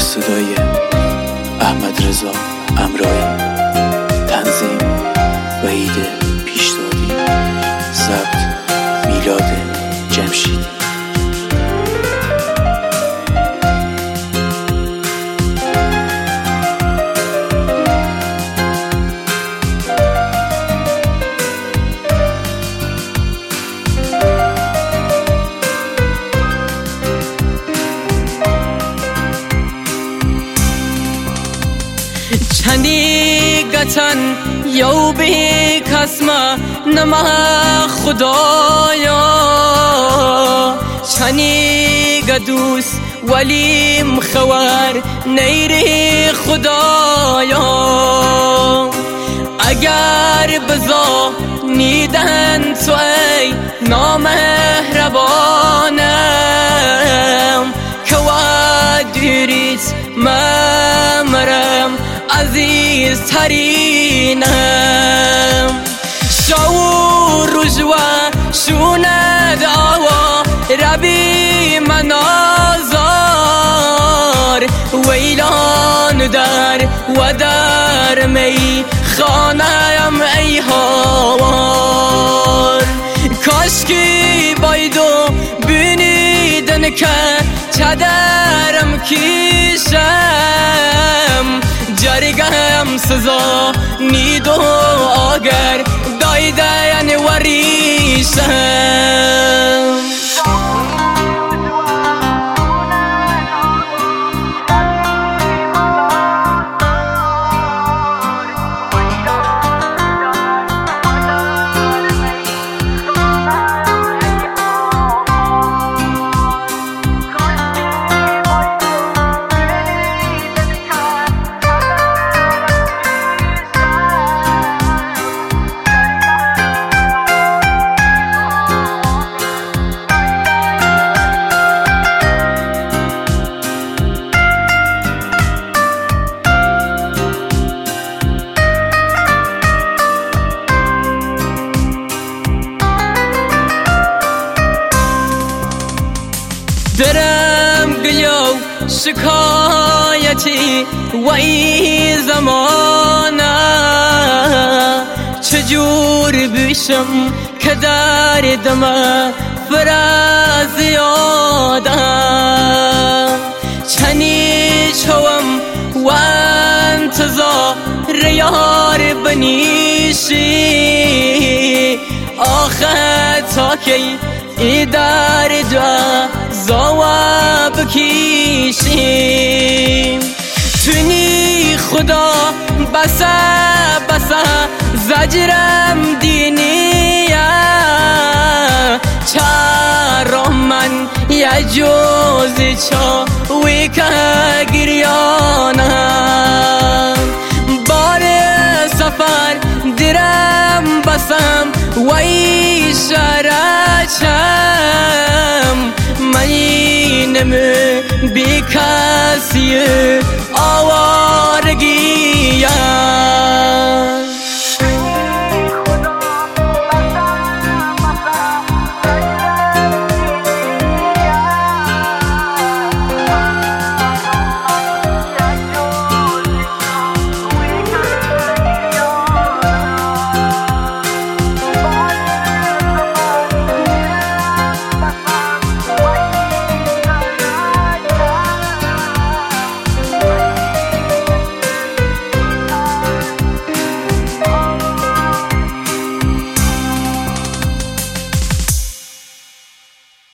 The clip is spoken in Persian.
صدای احمد رضا امرایی، تنظیم وحید پیشدادی، ضبط میلاد جمشیدی. چنی گتن یو به کسما نما خدایا، چنی گدوس ولی مخوار نیری خدایا. اگر بزا نیدن تو ای نامهربانم، کوا دیریت ممرم عزیز ترینم. شعور رجوع شوند آوا ربی منازار، ویلان در و در می خانم ای هوار. کاشکی بایدو بینیدن که چدرم کیشم، جرگم سزا نیدو آگر دایده یعنی وریشم. درم گلیو شکایتی و ای زمانه، چجور بیشم که دردم فرازیاده. چنی چوم و انتظار یار بنیشی، آخه تا کی ایدار جا زواب کیشیم. تونی خدا بسا بسا زجرم دینیه، چارم من یا جوزی چا وی که گریانم. بار سفر درم بسم وی شرچم، منیم بی کسی آواز